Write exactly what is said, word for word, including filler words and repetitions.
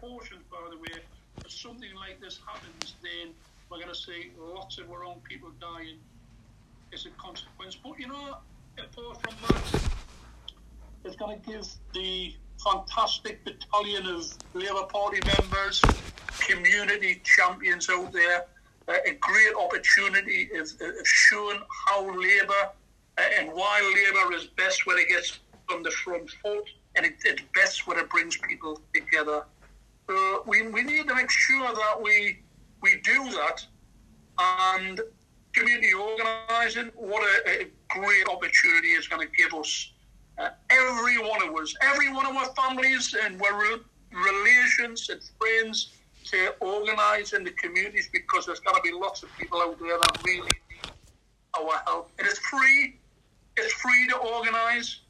proportions, by the way. If something like this happens, then we're going to see lots of our own people dying as a consequence. But, you know, apart from that, it's going to give the fantastic battalion of Labour Party members, community champions out there, uh, a great opportunity of, of showing how Labour uh, and why Labour is best when it gets on the front foot, and it, it's best when it brings people together. So we, we need to make sure that we we do that, and community organising, what a, a great opportunity it's going to give us. Uh, every one of us, every one of our families and our re- relations and friends to organise in the communities, because there's going to be lots of people out there that really need our help. And it's free. It's free to organise.